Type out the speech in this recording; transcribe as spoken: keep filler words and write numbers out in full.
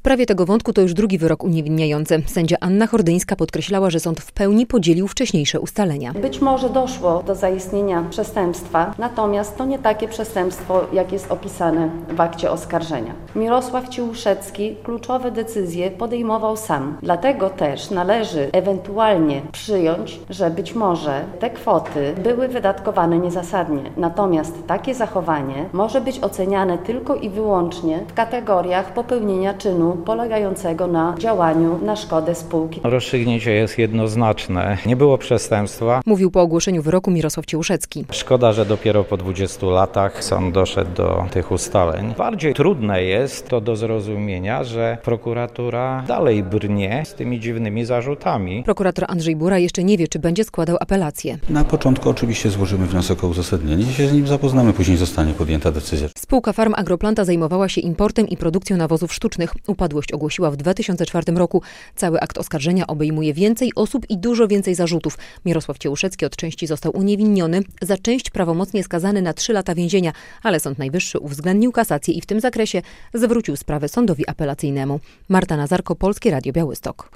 sprawie tego wątku to już drugi wyrok uniewinniający. Sędzia Anna Hordyńska podkreślała, że sąd w pełni podzielił wcześniejsze ustalenia. Być może doszło do zaistnienia przestępstwa, natomiast to nie takie przestępstwo, jak jest opisane w akcie oskarżenia. Mirosław Ciłuszecki kluczowe decyzje podejmował sam. Dlatego też należy ewentualnie przyjąć, że być może te kwoty były wydatkowane niezasadnie. Natomiast takie zachowanie może być oceniane tylko i wyłącznie w kategoriach popełnienia czynu polegającego na działaniu na szkodę spółki. Rozstrzygnięcie jest jednoznaczne. Nie było przestępstwa. Mówił po ogłoszeniu wyroku Mirosław Ciłuszecki. Szkoda, że dopiero po dwudziestu latach sąd doszedł do tych ustaleń. Bardziej trudne jest to do zrozumienia, że prokuratura dalej brnie z tymi dziwnymi zarzutami. Prokurator Andrzej Bura jeszcze nie wie, czy będzie składał apelację. Na początku oczywiście złożymy wniosek o uzasadnienie. Dzisiaj się z nim zapoznamy, później zostanie podjęta decyzja. Spółka Farm Agroplanta zajmowała się importem i produkcją nawozów sztucznych. Upadłość ogłosiła w dwa tysiące czwartym roku. Cały akt oskarżenia obejmuje więcej osób i dużo więcej zarzutów. Mirosław Ciłuszecki od części został uniewinniony, za część prawomocnie skazany na trzy lata więzienia, ale Sąd Najwyższy uwzględnił kasację i w tym zakresie zwrócił sprawę sądowi apelacyjnemu. Marta Nazarko, Polskie Radio Białystok.